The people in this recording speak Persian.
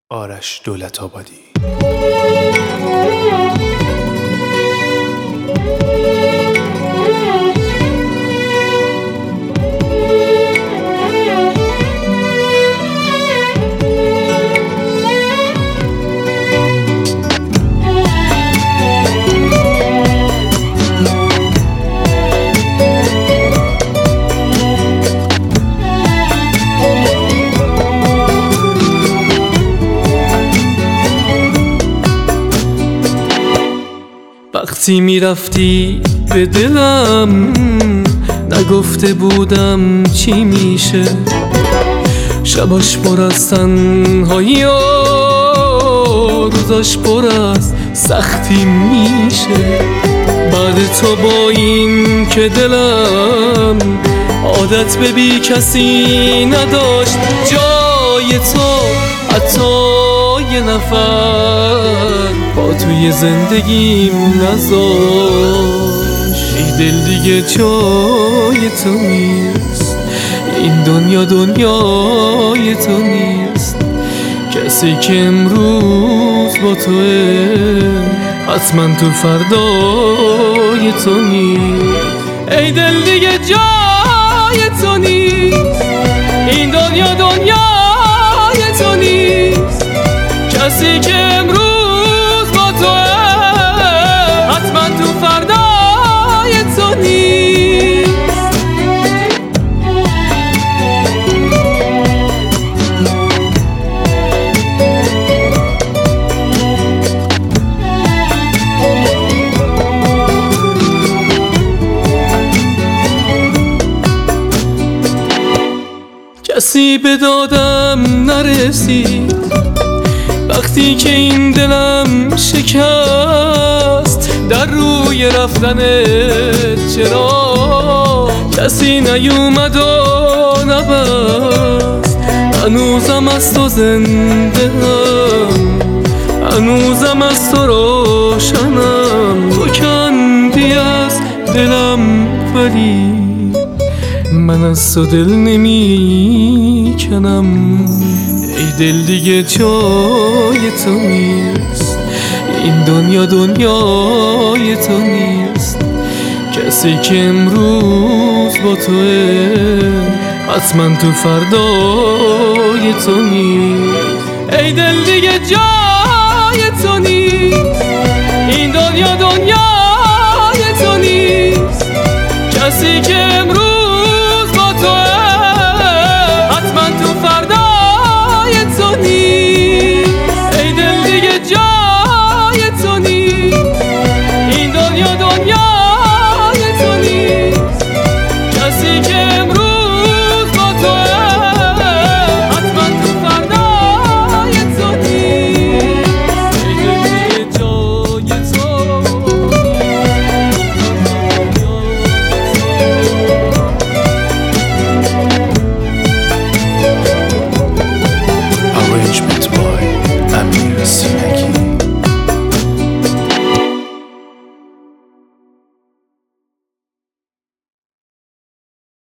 آرش دولت‌آبادی. وقتی میرفتی به دلم نگفته بودم چی میشه، شباش پر از تنهایی و روزاش پر از سختی میشه. بعد تو با این که دلم عادت به بی کسی نداشت، جای تو حتی یه نفر با توی زندگیم نذاشت. ای دل دیگه جای تو نیست، این دنیا دنیای تو نیست. کسی که امروز با توه حتما تو فردای تو نیست. ای دل دیگه جای تو نیست، این دنیا دنیای تو نیست. کسی که امروز با توه حتما تو فردای تو نیست. کسی به دادم نرسید وقتی که این دلم شکست. در روی رفتنت چرا کسی نیومد و نبست؟ هنوزم از تو زنده هم، هنوزم از تو روشنم. تو کندی از دلم ولی من از تو دل نمی کنم. ای دل دیگه جای تو نیست، این دنیا دنیای تو نیست. کسی که امروز با توه حتما تو فردای تو نیست. ای دل دیگه جای تو نیست، این دنیا دنیای تو نیست. کسی که امروز